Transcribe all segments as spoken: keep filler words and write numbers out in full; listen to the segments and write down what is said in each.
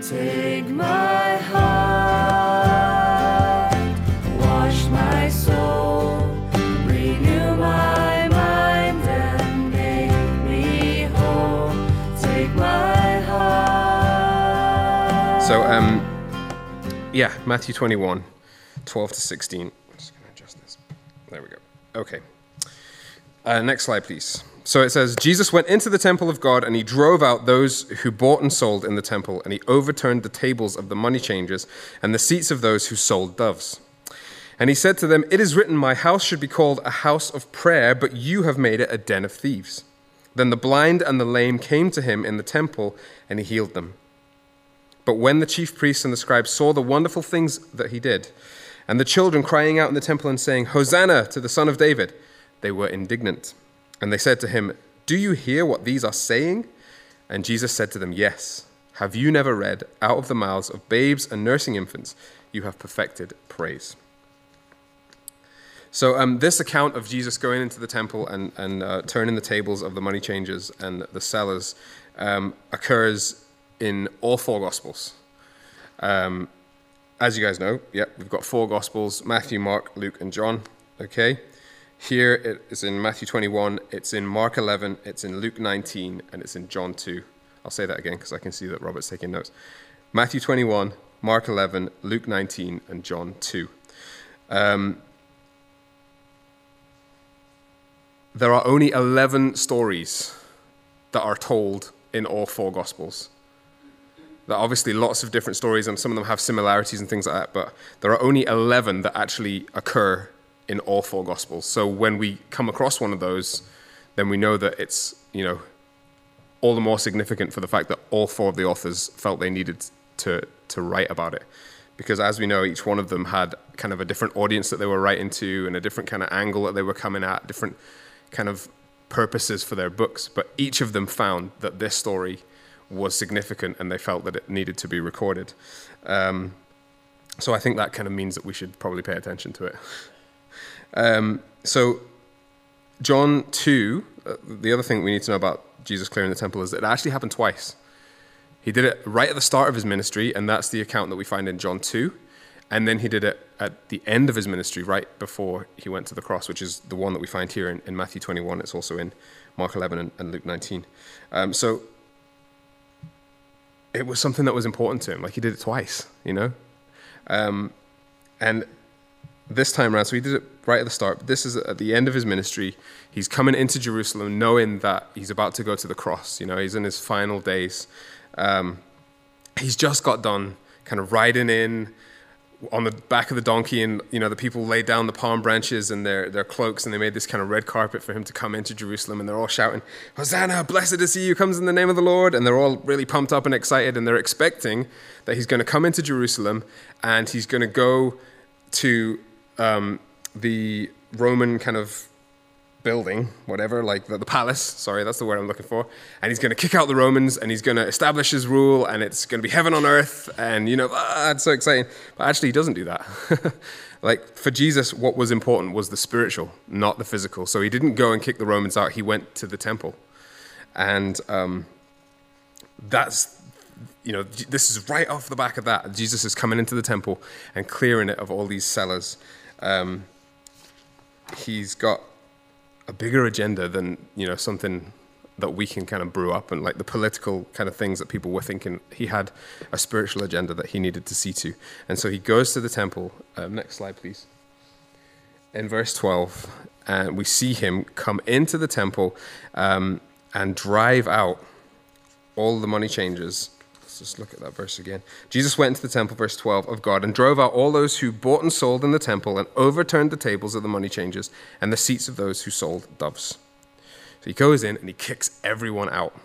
Take my heart, wash my soul, renew my mind and make me whole. Take my heart. So, um, yeah, Matthew twenty-one, twelve to sixteen. I'm just going to adjust this. There we go. Okay. Uh, next slide, please. So it says, Jesus went into the temple of God and he drove out those who bought and sold in the temple, and he overturned the tables of the money changers and the seats of those who sold doves. And he said to them, "It is written, my house should be called a house of prayer, but you have made it a den of thieves." Then the blind and the lame came to him in the temple, and he healed them. But when the chief priests and the scribes saw the wonderful things that he did, and the children crying out in the temple and saying, "Hosanna to the Son of David," they were indignant. And they said to him, "Do you hear what these are saying?" And Jesus said to them, "Yes. Have you never read, out of the mouths of babes and nursing infants, you have perfected praise." So um, this account of Jesus going into the temple and, and uh, turning the tables of the money changers and the sellers um, occurs in all four Gospels. Um, as you guys know, yeah, we've got four Gospels: Matthew, Mark, Luke, and John. Okay. Here it is in Matthew twenty-one, it's in Mark eleven, it's in Luke nineteen, and it's in John two. I'll say that again because I can see that Robert's taking notes. Matthew twenty-one, Mark eleven, Luke nineteen, and John two. Um, there are only eleven stories that are told in all four Gospels. There are obviously lots of different stories, and some of them have similarities and things like that, but there are only eleven that actually occur in all four Gospels. So when we come across one of those, then we know that it's, you know, all the more significant for the fact that all four of the authors felt they needed to to write about it. Because as we know, each one of them had kind of a different audience that they were writing to and a different kind of angle that they were coming at, different kind of purposes for their books. But each of them found that this story was significant and they felt that it needed to be recorded. Um, so I think that kind of means that we should probably pay attention to it. Um, so John two, uh, the other thing we need to know about Jesus clearing the temple is that it actually happened twice. He did it right at the start of his ministry, and that's the account that we find in John two. And then he did it at the end of his ministry, right before he went to the cross, which is the one that we find here in, in Matthew twenty-one. It's also in Mark eleven and, and Luke nineteen. Um, so it was something that was important to him. Like, he did it twice, you know? Um, and this time around, so he did it right at the start, but this is at the end of his ministry. He's coming into Jerusalem knowing that he's about to go to the cross. You know, he's in his final days. Um, he's just got done kind of riding in on the back of the donkey, and, you know, the people laid down the palm branches and their, their cloaks, and they made this kind of red carpet for him to come into Jerusalem, and they're all shouting, "Hosanna, blessed is he who comes in the name of the Lord," and they're all really pumped up and excited, and they're expecting that he's going to come into Jerusalem, and he's going to go to um, the Roman kind of building, whatever, like the, the palace, sorry, that's the word I'm looking for, and he's going to kick out the Romans, and he's going to establish his rule, and it's going to be heaven on earth, and, you know, ah, it's so exciting. But actually, he doesn't do that. Like, for Jesus, what was important was the spiritual, not the physical. So he didn't go and kick the Romans out, he went to the temple. And um, that's, you know, this is right off the back of that. Jesus is coming into the temple and clearing it of all these sellers. Um, he's got a bigger agenda than, you know, something that we can kind of brew up, and like the political kind of things that people were thinking. He had a spiritual agenda that he needed to see to. And so he goes to the temple. Um, next slide, please. In verse twelve, and we see him come into the temple um, and drive out all the money changers. Let's just look at that verse again. Jesus went into the temple, verse twelve, of God, and drove out all those who bought and sold in the temple, and overturned the tables of the money changers and the seats of those who sold doves. So he goes in and he kicks everyone out.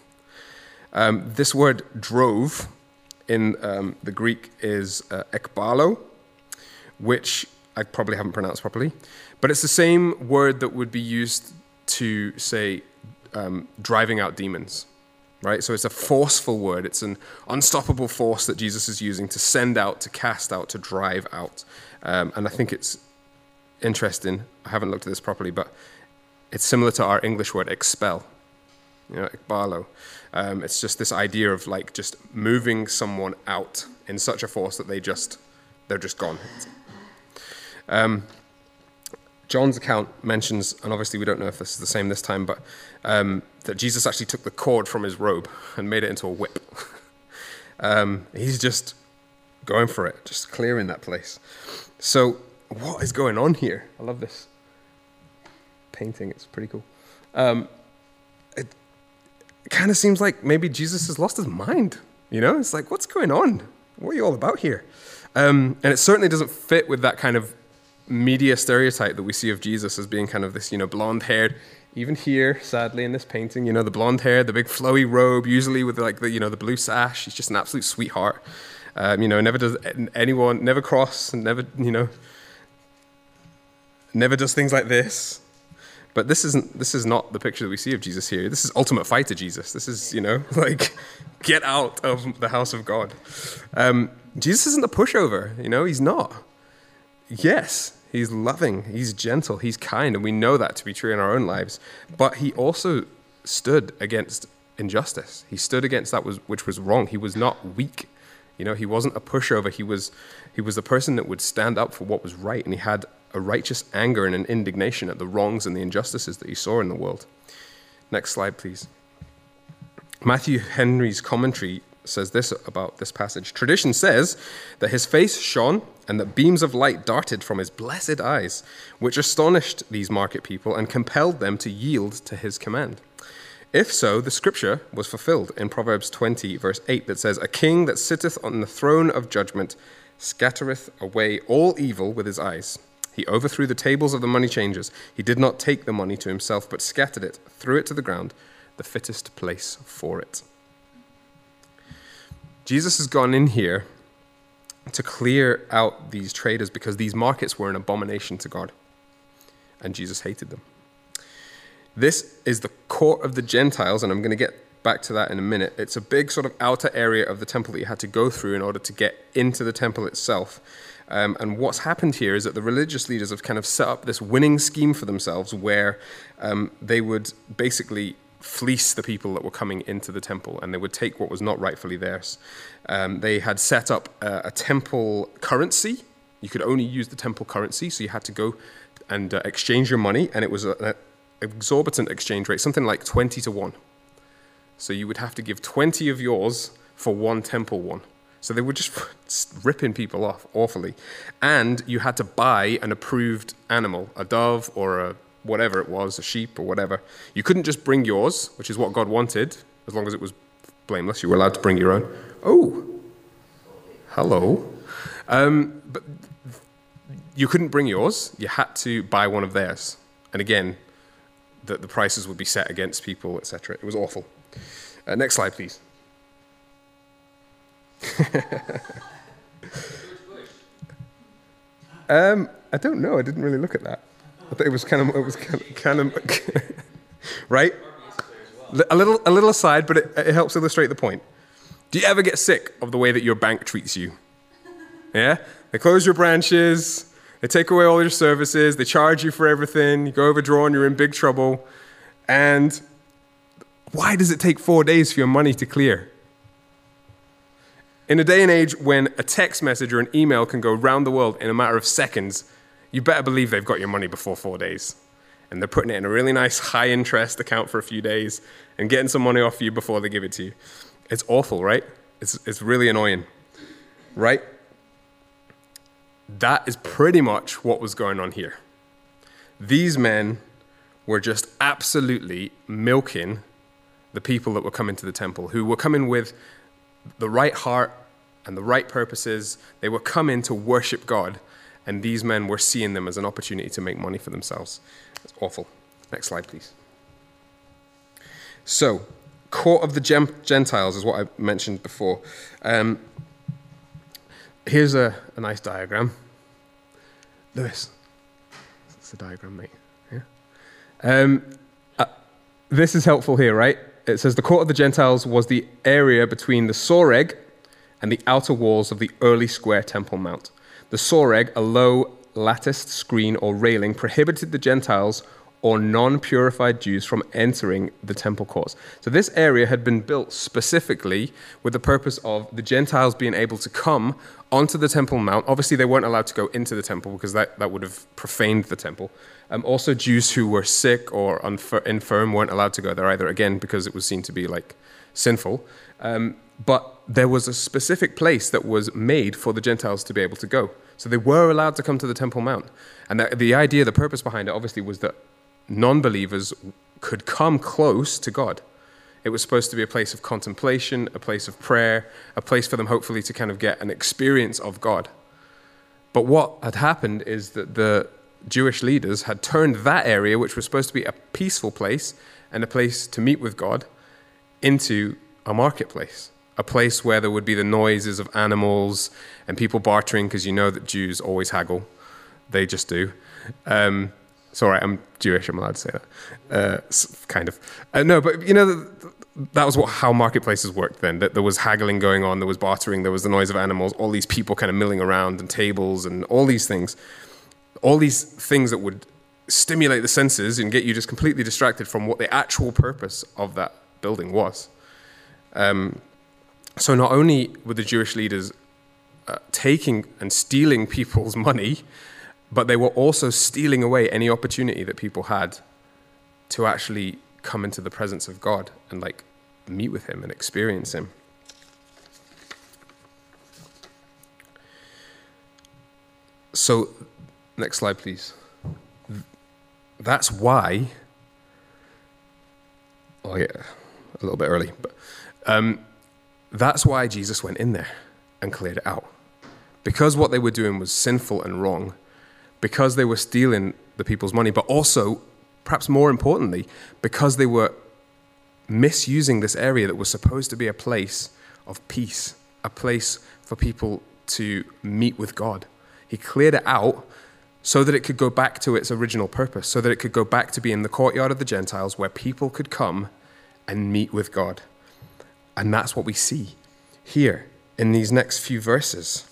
Um, this word drove in um, the Greek is uh, ekbalo, which I probably haven't pronounced properly, but it's the same word that would be used to say um, driving out demons. Right? So it's a forceful word. It's an unstoppable force that Jesus is using to send out, to cast out, to drive out. Um, and I think it's interesting. I haven't looked at this properly, but it's similar to our English word expel, you know, ekbalo. Um, it's just this idea of like just moving someone out in such a force that they just, they're just gone. Um, John's account mentions, and obviously we don't know if this is the same this time, but um, that Jesus actually took the cord from his robe and made it into a whip. um, he's just going for it, just clearing that place. So what is going on here? I love this painting. It's pretty cool. Um, it it kind of seems like maybe Jesus has lost his mind. You know, it's like, what's going on? What are you all about here? Um, and it certainly doesn't fit with that kind of media stereotype that we see of Jesus as being kind of this, you know, blonde-haired. Even here, sadly, in this painting, you know, the blonde hair, the big flowy robe, usually with like the, you know, the blue sash. He's just an absolute sweetheart. Um, you know, never does anyone, never cross, never, you know, never does things like this. But this isn't, this is not the picture that we see of Jesus here. This is ultimate fighter Jesus. This is, you know, like, get out of the house of God. Um, Jesus isn't a pushover, you know, he's not. Yes, he's loving, he's gentle, he's kind, and we know that to be true in our own lives. But he also stood against injustice. He stood against that was which was wrong. He was not weak. You know, he wasn't a pushover. He was he was the person that would stand up for what was right, and he had a righteous anger and an indignation at the wrongs and the injustices that he saw in the world. Next slide, please. Matthew Henry's commentary says this about this passage. Tradition says that his face shone and that beams of light darted from his blessed eyes, which astonished these market people and compelled them to yield to his command. If so, the scripture was fulfilled in Proverbs twenty, verse eight, that says, "A king that sitteth on the throne of judgment scattereth away all evil with his eyes. He overthrew the tables of the money changers. He did not take the money to himself, but scattered it, threw it to the ground, the fittest place for it." Jesus has gone in here to clear out these traders because these markets were an abomination to God, and Jesus hated them. This is the court of the Gentiles, and I'm going to get back to that in a minute. It's a big sort of outer area of the temple that you had to go through in order to get into the temple itself. Um, and what's happened here is that the religious leaders have kind of set up this winning scheme for themselves where um, they would basically fleece the people that were coming into the temple, and they would take what was not rightfully theirs. Um, they had set up a, a temple currency. You could only use the temple currency, so you had to go and uh, exchange your money, and it was an exorbitant exchange rate, something like twenty to one. So you would have to give twenty of yours for one temple one. So they were just ripping people off awfully. And you had to buy an approved animal, a dove or a whatever it was, a sheep or whatever. You couldn't just bring yours, which is what God wanted, as long as it was blameless. You were allowed to bring your own. Oh, hello. Um, but you couldn't bring yours. You had to buy one of theirs. And again, the, the prices would be set against people, et cetera. It was awful. Uh, next slide, please. um, I don't know. I didn't really look at that. I thought it was kind of, it was kind of, kind of right? A little, a little aside, but it, it helps illustrate the point. Do you ever get sick of the way that your bank treats you? Yeah? They close your branches, they take away all your services, they charge you for everything, you go overdrawn, you're in big trouble. And why does it take four days for your money to clear? In a day and age when a text message or an email can go around the world in a matter of seconds, you better believe they've got your money before four days. And they're putting it in a really nice high-interest account for a few days and getting some money off you before they give it to you. It's awful, right? It's, it's really annoying, right? That is pretty much what was going on here. These men were just absolutely milking the people that were coming to the temple, who were coming with the right heart and the right purposes. They were coming to worship God. And these men were seeing them as an opportunity to make money for themselves. It's awful. Next slide, please. So, court of the Gentiles is what I mentioned before. Um, here's a, a nice diagram. Lewis, it's a diagram, mate. Yeah. Um, uh, this is helpful here, right? It says the court of the Gentiles was the area between the Soreg and the outer walls of the early square Temple Mount. The Soreg, a low latticed screen or railing, prohibited the Gentiles or non-purified Jews from entering the temple courts. So this area had been built specifically with the purpose of the Gentiles being able to come onto the Temple Mount. Obviously, they weren't allowed to go into the temple because that, that would have profaned the temple. Um, also, Jews who were sick or unfir- infirm weren't allowed to go there either, again, because it was seen to be like sinful. Um, but there was a specific place that was made for the Gentiles to be able to go. So they were allowed to come to the Temple Mount. And the, the idea, the purpose behind it, obviously, was that non-believers could come close to God. It was supposed to be a place of contemplation, a place of prayer, a place for them, hopefully, to kind of get an experience of God. But what had happened is that the Jewish leaders had turned that area, which was supposed to be a peaceful place and a place to meet with God, into a marketplace. A place where there would be the noises of animals and people bartering, because you know that Jews always haggle. They just do. Um, it's all right, I'm Jewish, I'm allowed to say that. Uh, kind of. Uh, no, but you know, that was what how marketplaces worked then. That there was haggling going on, there was bartering, there was the noise of animals, all these people kind of milling around, and tables, and all these things. All these things that would stimulate the senses and get you just completely distracted from what the actual purpose of that building was. Um, so not only were the Jewish leaders uh, taking and stealing people's money, but they were also stealing away any opportunity that people had to actually come into the presence of God and like meet with him and experience him. So, next slide, please. That's why, oh yeah, a little bit early, but um, that's why Jesus went in there and cleared it out. Because what they were doing was sinful and wrong, because they were stealing the people's money, but also, perhaps more importantly, because they were misusing this area that was supposed to be a place of peace, a place for people to meet with God. He cleared it out so that it could go back to its original purpose, so that it could go back to being the courtyard of the Gentiles where people could come and meet with God. And that's what we see here in these next few verses.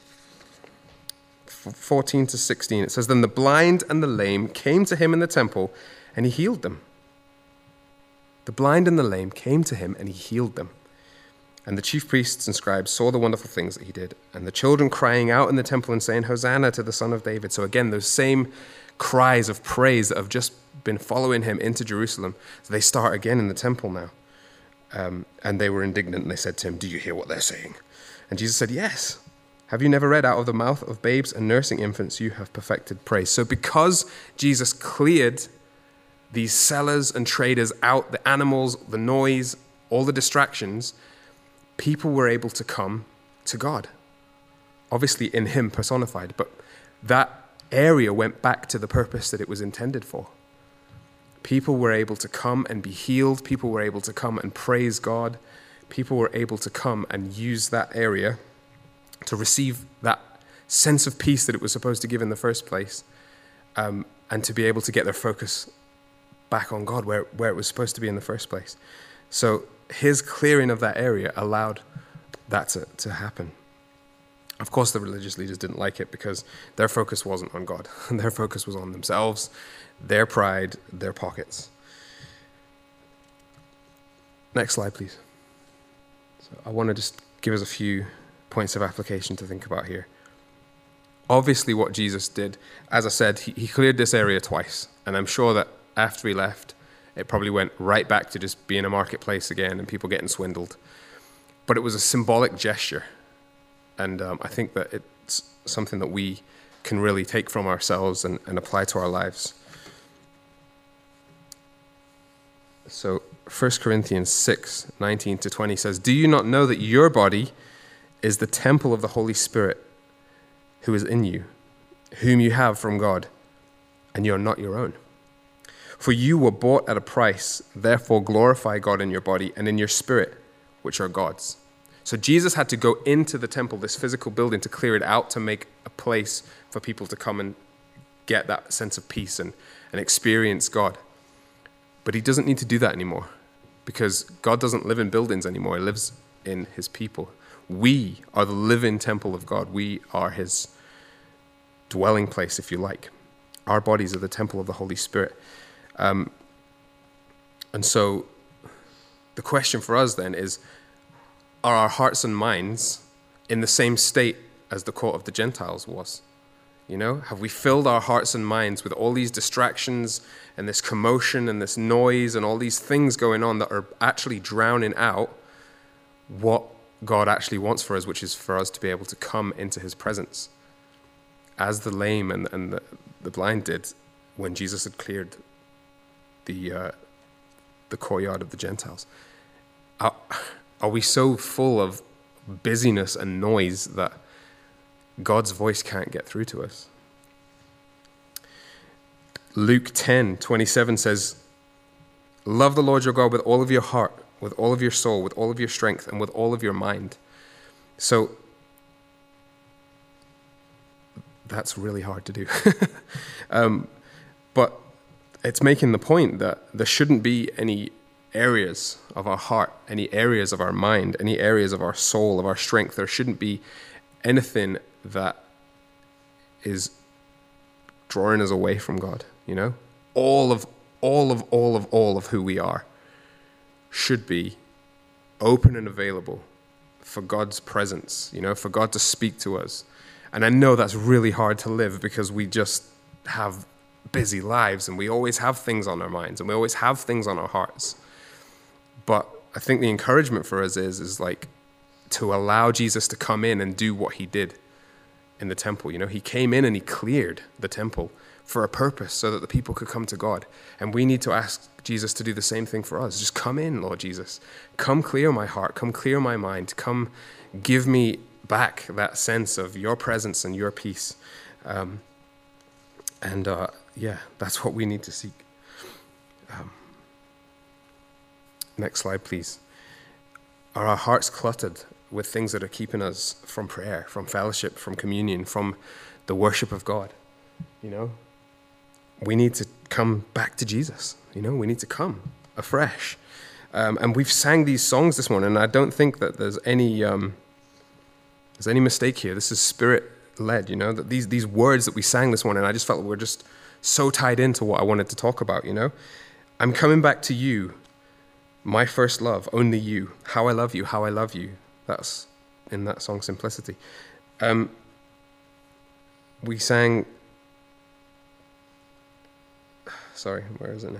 fourteen to sixteen, it says, "Then the blind and the lame came to him in the temple, and he healed them." The blind and the lame came to him, and he healed them. And the chief priests and scribes saw the wonderful things that he did, and the children crying out in the temple and saying, "Hosanna to the Son of David." So again, those same cries of praise that have just been following him into Jerusalem, they start again in the temple now. Um, and they were indignant, and they said to him, "Do you hear what they're saying?" And Jesus said, "Yes. Have you never read, out of the mouth of babes and nursing infants you have perfected praise?" So because Jesus cleared these sellers and traders out, the animals, the noise, all the distractions, people were able to come to God. Obviously in him personified, but that area went back to the purpose that it was intended for. People were able to come and be healed. People were able to come and praise God. People were able to come and use that area to receive that sense of peace that it was supposed to give in the first place, um, and to be able to get their focus back on God where, where it was supposed to be in the first place. So his clearing of that area allowed that to, to happen. Of course, the religious leaders didn't like it because their focus wasn't on God. Their focus was on themselves, their pride, their pockets. Next slide, please. So I want to just give us a few points of application to think about here. Obviously, what Jesus did, as I said, he, he cleared this area twice. And I'm sure that after he left, it probably went right back to just being a marketplace again and people getting swindled. But it was a symbolic gesture. And um, I think that it's something that we can really take from ourselves and, and apply to our lives. So First Corinthians six, nineteen to twenty says, "Do you not know that your body is the temple of the Holy Spirit who is in you, whom you have from God, and you are not your own? For you were bought at a price, therefore glorify God in your body and in your spirit, which are God's." So Jesus had to go into the temple, this physical building, to clear it out, to make a place for people to come and get that sense of peace and, and experience God. But he doesn't need to do that anymore, because God doesn't live in buildings anymore. He lives in his people. We are the living temple of God. We are his dwelling place, if you like. Our bodies are the temple of the Holy Spirit. Um, and so the question for us then is, are our hearts and minds in the same state as the court of the Gentiles was? You know, have we filled our hearts and minds with all these distractions and this commotion and this noise and all these things going on that are actually drowning out what God actually wants for us, which is for us to be able to come into his presence, as the lame and, and the, the blind did when Jesus had cleared the uh, the courtyard of the Gentiles. Are, are we so full of busyness and noise that God's voice can't get through to us? Luke ten twenty-seven says, love the Lord your God with all of your heart, with all of your soul, with all of your strength, and with all of your mind. So that's really hard to do. um, but it's making the point that there shouldn't be any areas of our heart, any areas of our mind, any areas of our soul, of our strength. There shouldn't be anything that is drawing us away from God, you know? All of, all of, all of, all of who we are should be open and available for God's presence, you know, for God to speak to us. And I know that's really hard to live because we just have busy lives and we always have things on our minds and we always have things on our hearts. But I think the encouragement for us is, is like to allow Jesus to come in and do what he did in the temple. You know, he came in and he cleared the temple for a purpose so that the people could come to God. And we need to ask Jesus to do the same thing for us. Just come in, Lord Jesus. Come clear my heart. Come clear my mind. Come give me back that sense of your presence and your peace. Um, and uh, yeah, that's what we need to seek. Um, next slide, please. Are our hearts cluttered with things that are keeping us from prayer, from fellowship, from communion, from the worship of God? You know, we need to come back to Jesus. You know, we need to come afresh. Um, and we've sang these songs this morning, and I don't think that there's any um, there's any mistake here. This is Spirit-led, you know, that these these words that we sang this morning, I just felt were just so tied into what I wanted to talk about, you know. I'm coming back to you, my first love, only you. How I love you, how I love you. That's in that song, Simplicity. Um, we sang... Sorry, where is it now?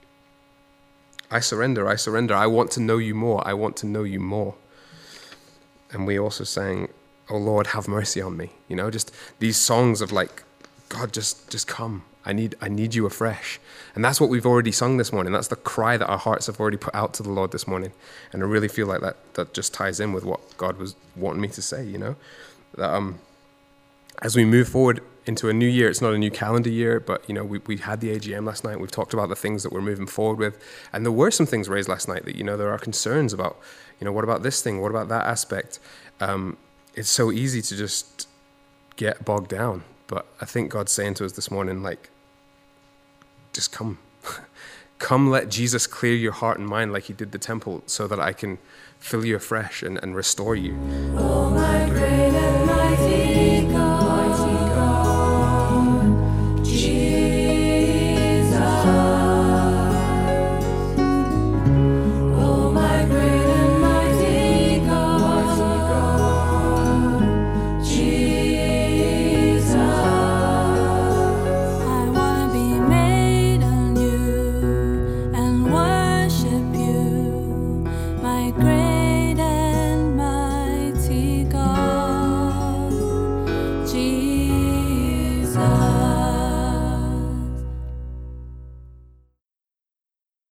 I surrender, I surrender. I want to know you more. I want to know you more. And we also sang, oh Lord, have mercy on me. You know, just these songs of like, God, just just come. I need I need you afresh. And that's what we've already sung this morning. That's the cry that our hearts have already put out to the Lord this morning. And I really feel like that that just ties in with what God was wanting me to say, you know. That um, as we move forward into a new year, it's not a new calendar year, but you know, we we had the A G M last night. We've talked about the things that we're moving forward with. And there were some things raised last night that, you know, there are concerns about, you know, what about this thing? What about that aspect? Um, it's so easy to just get bogged down. But I think God's saying to us this morning, like, just come. Come, let Jesus clear your heart and mind like he did the temple so that I can fill you afresh and, and restore you. Oh, my great